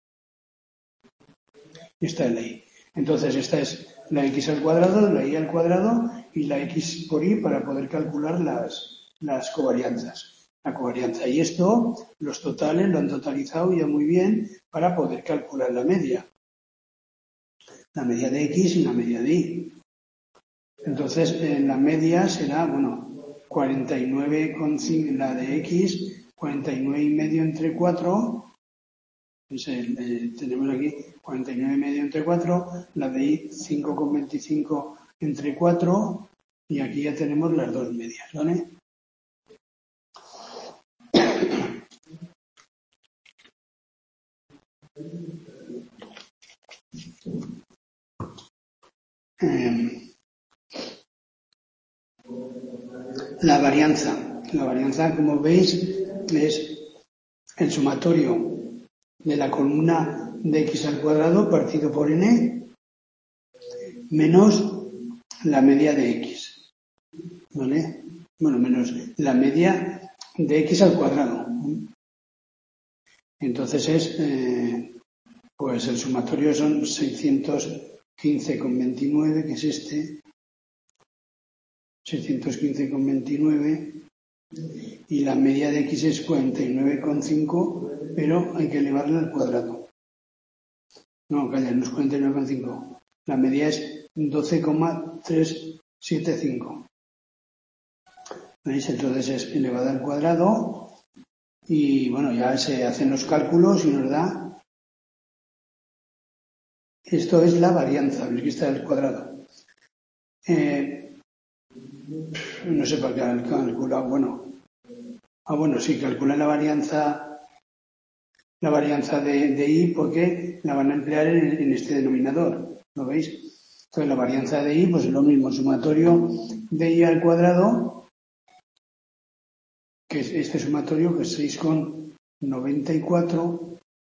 Speaker 1: Y esta es la Y. Entonces, esta es la X al cuadrado, la Y al cuadrado y la X por Y para poder calcular las, las covarianzas. La covarianza. Y esto, los totales, lo han totalizado ya muy bien para poder calcular la media. La media de X y la media de Y. Entonces, en la media será, bueno, cuarenta y nueve coma cinco, la de X, cuarenta y nueve y medio entre cuatro, es el, eh, tenemos aquí cuarenta y nueve y medio entre cuatro, la de Y cinco coma veinticinco entre cuatro, y aquí ya tenemos las dos medias, ¿vale? Eh, La varianza. La varianza, como veis, es el sumatorio de la columna de X al cuadrado partido por N menos la media de X. ¿Vale? Bueno, menos la media de X al cuadrado. Entonces es, eh, pues el sumatorio son seiscientos quince coma veintinueve, que es este, seiscientos quince coma veintinueve, y la media de X es cuarenta y nueve coma cinco, pero hay que elevarla al cuadrado. No, calla, no es cuarenta y nueve coma cinco. La media es doce coma trescientos setenta y cinco. ¿Veis? Entonces es elevada al cuadrado y bueno, ya se hacen los cálculos y nos da. Esto es la varianza, ¿veis que está al cuadrado? Eh, no sé para qué calcular, bueno. Ah, bueno, sí, calcula la varianza, la varianza de, de Y porque la van a emplear en, en este denominador, ¿lo veis? Entonces la varianza de Y, pues es lo mismo, sumatorio de Y al cuadrado, que es este sumatorio, que es seis coma noventa y cuatro,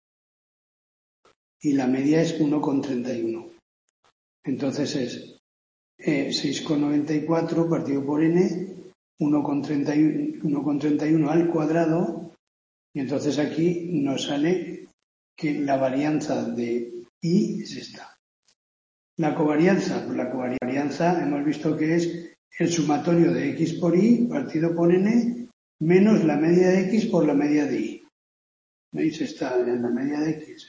Speaker 1: y la media es uno coma treinta y uno. Entonces es eh, seis coma noventa y cuatro partido por N, uno coma treinta y uno al cuadrado, y entonces aquí nos sale que la varianza de Y es esta. La covarianza, pues la covarianza hemos visto que es el sumatorio de X por Y partido por N menos la media de X por la media de Y. ¿Veis? Está en la media de X.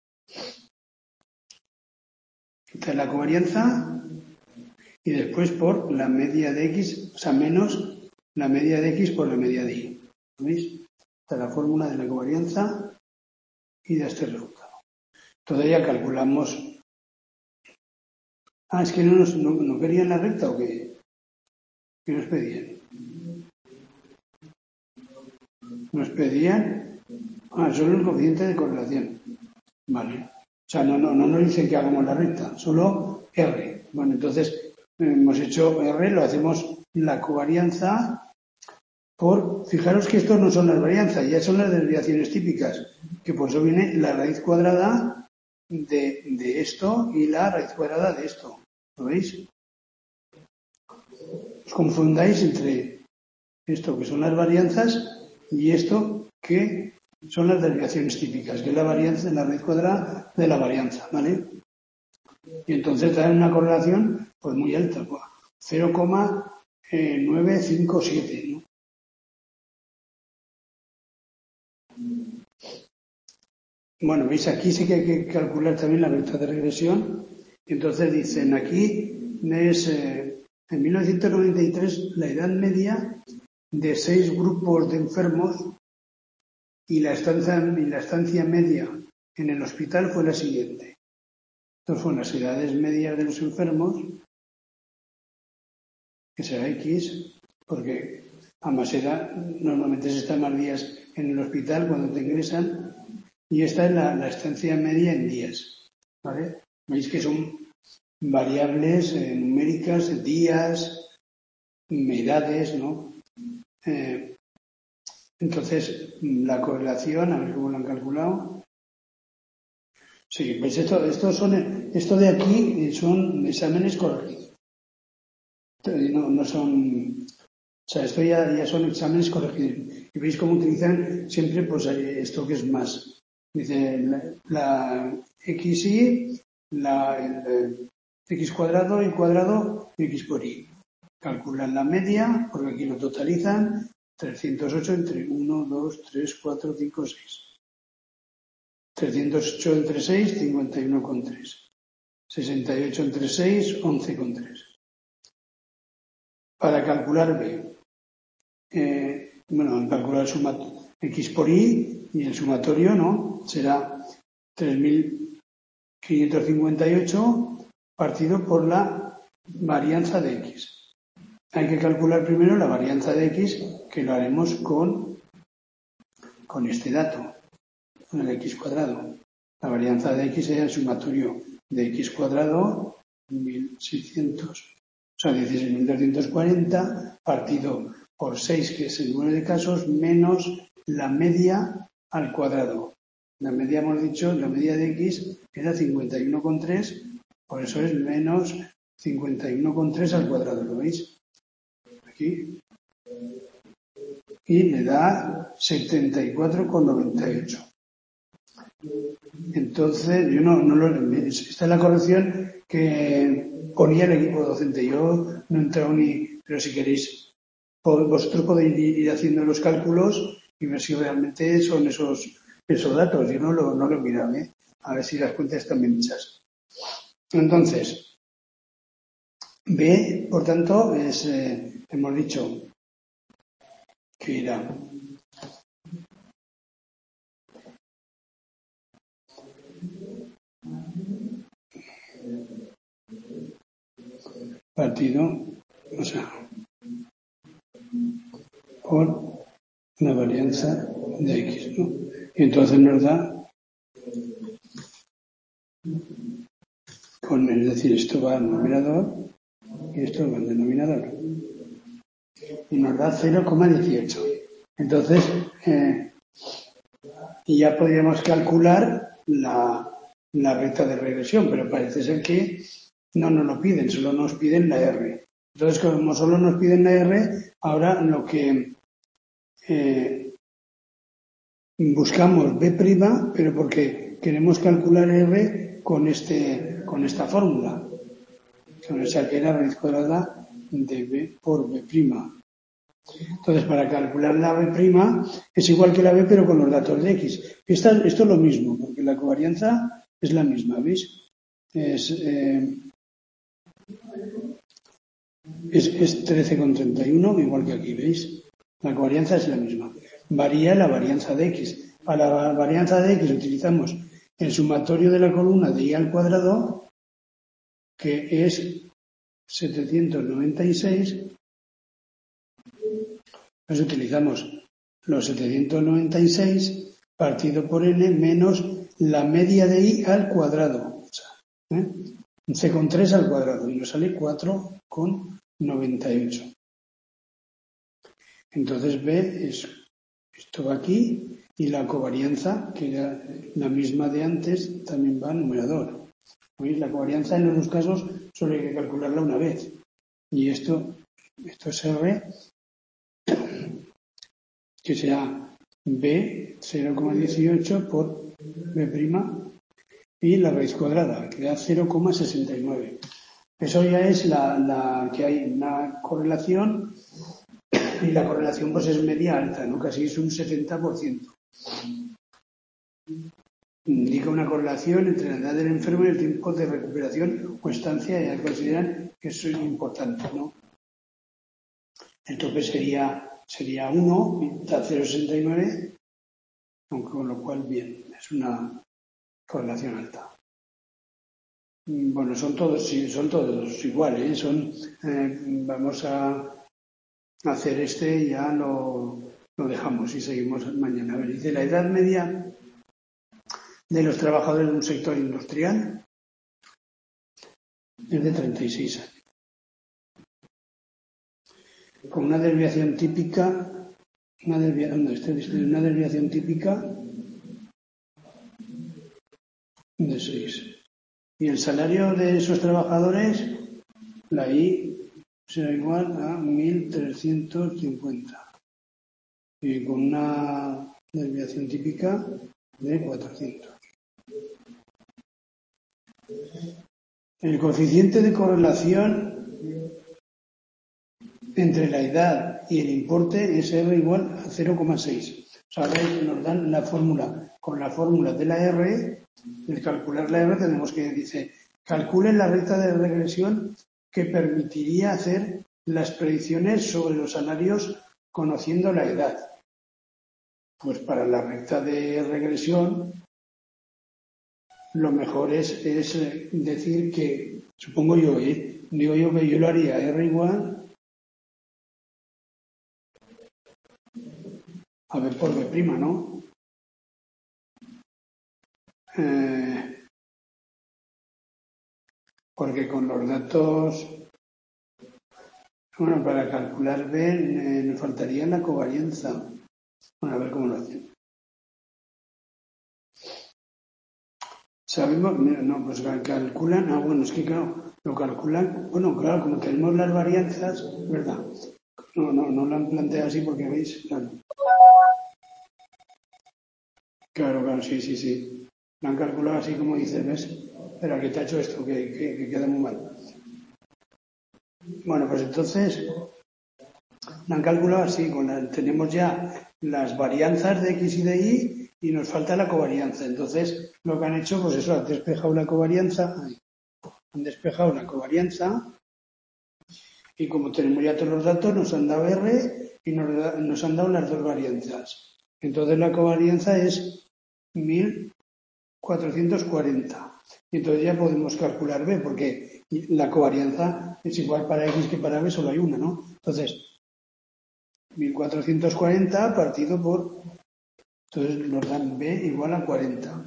Speaker 1: Esta es la covarianza y después por la media de X, o sea, menos la media de X por la media de Y. ¿Veis? Esta es la fórmula de la covarianza y de este resultado. Entonces ya calculamos. Ah, es que no, nos, no, no querían la recta o qué. ¿Qué nos pedían? Nos pedían. Ah, solo el coeficiente de correlación. Vale. O sea, no, no, no nos dicen que hagamos la recta, solo R. Bueno, entonces hemos hecho R, lo hacemos la covarianza por. Fijaros que estos no son las varianzas, ya son las desviaciones típicas, que por eso viene la raíz cuadrada de, de esto y la raíz cuadrada de esto. ¿Lo veis? Os confundáis entre esto que son las varianzas y esto que son las desviaciones típicas, que es la varianza, la raíz cuadrada de la varianza, ¿vale? Y entonces da una correlación pues muy alta, pues, cero coma novecientos cincuenta y siete, ¿no? Bueno, veis, aquí sí que hay que calcular también la recta de regresión. Entonces dicen aquí es eh, en mil novecientos noventa y tres la edad media de seis grupos de enfermos y la estancia, y la estancia media en el hospital fue la siguiente. Estas fueron las edades medias de los enfermos, que será X, porque a más edad normalmente se está más días en el hospital cuando te ingresan, y esta es la, la estancia media en días, ¿vale? Veis que son variables eh, numéricas, días, edades, ¿no? Eh, entonces, la correlación, a ver cómo lo han calculado. Sí, veis, esto, esto, son, esto de aquí son exámenes corregidos. No, no son. O sea, esto ya, ya son exámenes corregidos. Y veis cómo utilizan siempre pues esto que es más. Dice la, la X y la el, el X cuadrado y cuadrado y X por Y. Calculan la media, porque aquí lo totalizan, trescientos ocho entre uno, dos, tres, cuatro, cinco, seis. trescientos ocho entre seis, cincuenta y uno coma tres. sesenta y ocho entre seis, once coma tres. Para calcular B, eh, bueno, calcular el sumatorio X por Y y el sumatorio, ¿no? Será tres mil quinientos cincuenta y ocho partido por la varianza de X. Hay que calcular primero la varianza de X, que lo haremos con, con este dato, con el X cuadrado. La varianza de X es el sumatorio de X cuadrado, mil seiscientos. O sea, dieciséis mil trescientos cuarenta partido por seis, que es el número de casos, menos la media al cuadrado. La media, hemos dicho, la media de X era cincuenta y uno coma tres, por eso es menos cincuenta y uno coma tres al cuadrado, ¿lo veis? Aquí. Y le da setenta y cuatro coma noventa y ocho. Entonces, yo no, no lo. Esta es la corrección que ponía el equipo docente. Yo no he entrado ni. Pero si queréis, vosotros podéis ir haciendo los cálculos y ver si realmente son esos, esos datos. Yo no lo, no lo he mirado, ¿eh? A ver si las cuentas están bien hechas. Entonces, B, por tanto, es, eh, hemos dicho que era. Partido, o sea, por la varianza de X, ¿no? Y entonces nos da, con, es decir, esto va al numerador y esto va al denominador. Y nos da cero coma dieciocho. Entonces, eh, y ya podríamos calcular la, la recta de regresión, pero parece ser que no nos lo piden, solo nos piden la R. Entonces, como solo nos piden la R, ahora lo que eh, buscamos B', pero porque queremos calcular R con este con esta fórmula, con esa que era raíz cuadrada de B por B'. Entonces, para calcular la B' es igual que la B, pero con los datos de X. Esta, esto es lo mismo, porque la covarianza es la misma, ¿veis? Es, eh, es, es trece coma treinta y uno, igual que aquí, ¿veis? La covarianza es la misma. varía la varianza de X. Para la varianza de X utilizamos el sumatorio de la columna de Y al cuadrado, que es setecientos noventa y seis. Pues utilizamos los setecientos noventa y seis partido por n menos la media de Y al cuadrado. O sea, ¿eh? C con tres al cuadrado y nos sale cuatro con noventa y ocho. Entonces B es esto va aquí y la covarianza, que era la misma de antes, también va al numerador. ¿Veis? La covarianza en los dos casos solo hay que calcularla una vez. Y esto, esto es R, que será B cero coma dieciocho por B' y la raíz cuadrada, que da cero coma sesenta y nueve. Eso ya es la, la que hay una correlación y la correlación pues es media alta, ¿no? Casi es un setenta por ciento. Indica una correlación entre la edad del enfermo y el tiempo de recuperación o estancia, y ya consideran que eso es importante, ¿no? El tope sería sería uno, da cero coma sesenta y nueve, con lo cual bien, es una correlación alta. Bueno, son todos, son todos iguales, ¿eh? Son, eh, vamos a hacer este y ya lo, lo dejamos y seguimos mañana. A ver, dice la edad media de los trabajadores de un sector industrial es de treinta y seis años. Con una desviación típica, una desviación, una desviación típica de seis. Y el salario de esos trabajadores, la I será igual a mil trescientos cincuenta. Y con una desviación típica de cuatrocientos. El coeficiente de correlación entre la edad y el importe es R igual a cero coma seis. O sea, nos dan la fórmula. Con la fórmula de la R, el calcular la R tenemos que, dice, calculen la recta de regresión que permitiría hacer las predicciones sobre los salarios conociendo la edad. Pues para la recta de regresión, lo mejor es, es decir que, supongo yo, ¿eh? digo yo que yo lo haría R igual a B por B', ¿no? Eh, porque con los datos, bueno, para calcular B eh, me faltaría la covarianza. Bueno, a ver cómo lo hacen. Sabemos, no, pues calculan, ah, bueno, es que claro, lo calculan, bueno, claro, como tenemos las varianzas, ¿verdad? No, no, no lo han planteado así porque veis, claro. Claro, claro, sí, sí, sí. Lo han calculado así como dices, ¿ves? Pero aquí te ha hecho esto, que, que, que queda muy mal. Bueno, pues entonces, lo han calculado así, con la, tenemos ya las varianzas de X y de Y y nos falta la covarianza. Entonces, lo que han hecho, pues eso, han despejado la covarianza, han despejado la covarianza y como tenemos ya todos los datos, nos han dado R y nos, nos han dado las dos varianzas. Entonces, la covarianza es mil cuatrocientos cuarenta. Y entonces ya podemos calcular B, porque la covarianza es igual para X que para B, solo hay una, ¿no? Entonces, mil cuatrocientos cuarenta partido por... Entonces nos dan B igual a cuarenta.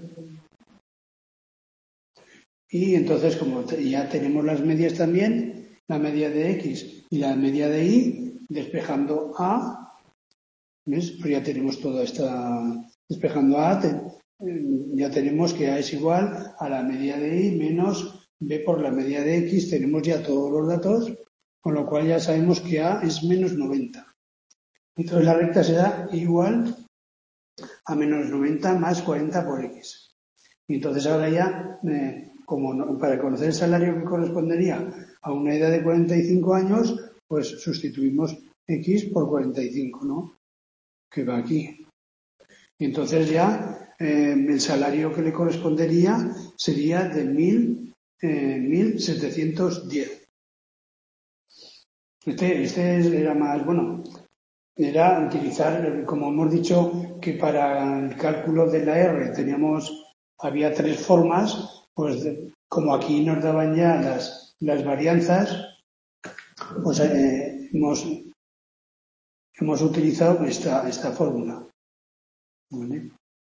Speaker 1: Y entonces, como ya tenemos las medias también, la media de X y la media de Y, despejando A, ¿ves? Pues ya tenemos toda esta... Despejando A, te, ya tenemos que A es igual a la media de Y menos B por la media de X. Tenemos ya todos los datos, con lo cual ya sabemos que A es menos noventa. Entonces la recta será igual a menos noventa más cuarenta por X. Y entonces ahora ya, eh, como no, para conocer el salario que correspondería a una edad de cuarenta y cinco años, pues sustituimos X por cuarenta y cinco, ¿no? Que va aquí. Y entonces ya eh, el salario que le correspondería sería de mil, eh, mil setecientos diez. Este, este era más, bueno, era utilizar, como hemos dicho, que para el cálculo de la R teníamos, había tres formas, pues como aquí nos daban ya las, las varianzas, pues eh, hemos, hemos utilizado esta, esta fórmula. ¿Vale?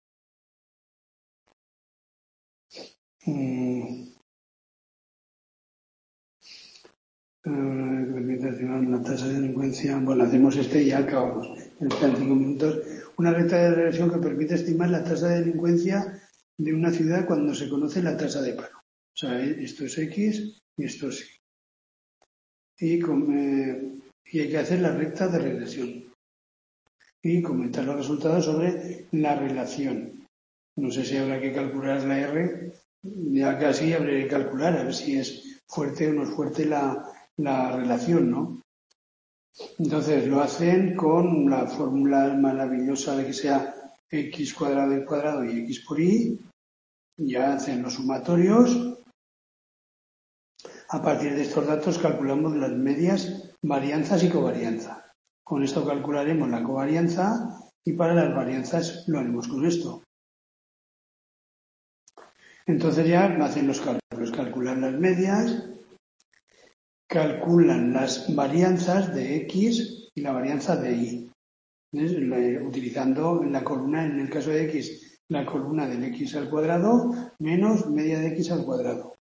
Speaker 1: Mm. La tasa de delincuencia, bueno, hacemos este y ya acabamos. En cinco minutos. Una recta de regresión que permite estimar la tasa de delincuencia de una ciudad cuando se conoce la tasa de paro. O sea, esto es X y esto es Y. Y, con, eh, y hay que hacer la recta de regresión. Y comentar los resultados sobre la relación. No sé si habrá que calcular la R, ya casi habrá que calcular, a ver si es fuerte o no es fuerte la, la relación, ¿no? Entonces lo hacen con la fórmula maravillosa de que sea x cuadrado y cuadrado y x por y. Ya hacen los sumatorios. A partir de estos datos calculamos las medias, varianzas y covarianza. Con esto calcularemos la covarianza y para las varianzas lo haremos con esto. Entonces ya hacen los cálculos, calculan las medias, calculan las varianzas de X y la varianza de Y, ¿ves? Utilizando la columna, en el caso de X, la columna del X al cuadrado menos media de X al cuadrado.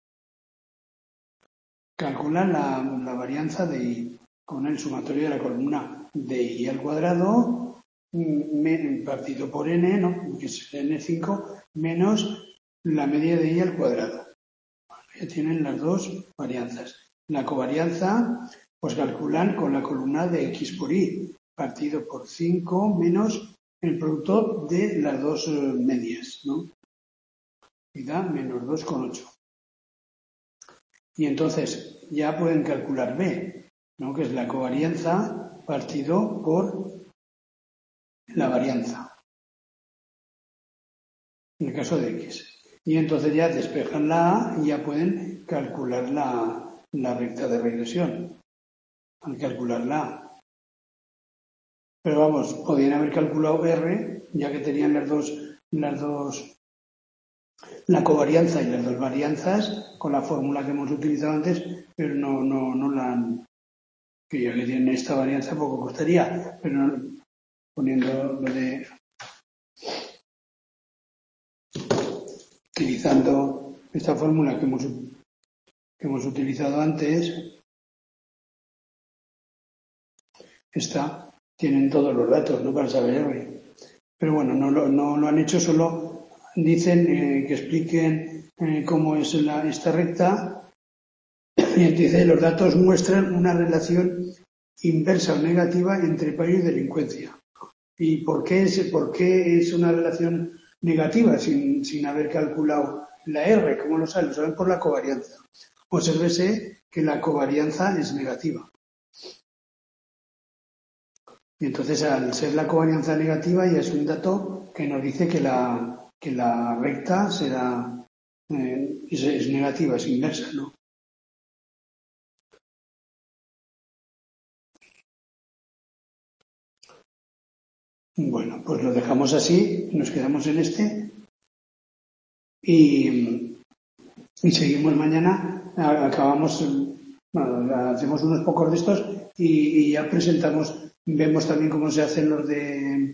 Speaker 1: Calculan la, la varianza de Y con el sumatorio de la columna de Y al cuadrado partido por n, ¿no? Que es ene cinco, menos la media de Y al cuadrado. Ya tienen las dos varianzas. La covarianza, pues calculan con la columna de X por Y, partido por cinco menos el producto de las dos medias, ¿no? Y da menos dos coma ocho. Y entonces ya pueden calcular B, ¿no? Que es la covarianza partido por la varianza, en el caso de X. Y entonces ya despejan la A y ya pueden calcular la, la recta de regresión. Al calcular la A. Pero vamos, podían haber calculado R, ya que tenían las dos, las dos, la covarianza y las dos varianzas con la fórmula que hemos utilizado antes, pero no, no, no la han, que ya que tienen esta varianza poco costaría, pero no, poniendo lo de utilizando esta fórmula que hemos, que hemos utilizado antes, esta, tienen todos los datos, ¿no? Para saber R. Pero bueno, no lo, no lo han hecho, solo dicen eh, que expliquen eh, cómo es la, esta recta, y dice los datos muestran una relación inversa o negativa entre paro y delincuencia. ¿Y por qué es, por qué es una relación negativa sin, sin haber calculado la R? ¿Cómo lo saben? Lo saben por la covarianza. Obsérvese que la covarianza es negativa. Y entonces, al ser la covarianza negativa, ya es un dato que nos dice que la, que la recta será eh, es, es negativa, es inversa, ¿no? Bueno, pues lo dejamos así, nos quedamos en este y, y seguimos mañana. Acabamos, bueno, hacemos unos pocos de estos y, y ya presentamos, vemos también cómo se hacen los de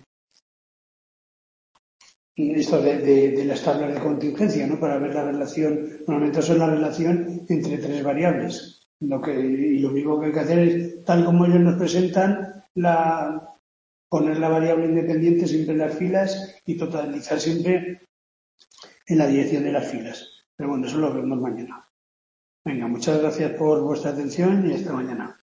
Speaker 1: esto de, de, de las tablas de contingencia, ¿no? Para ver la relación, normalmente son la relación entre tres variables. Lo que, y lo único que hay que hacer es, tal como ellos nos presentan, la, poner la variable independiente siempre en las filas y totalizar siempre en la dirección de las filas. Pero bueno, eso lo vemos mañana. Venga, muchas gracias por vuestra atención y hasta mañana.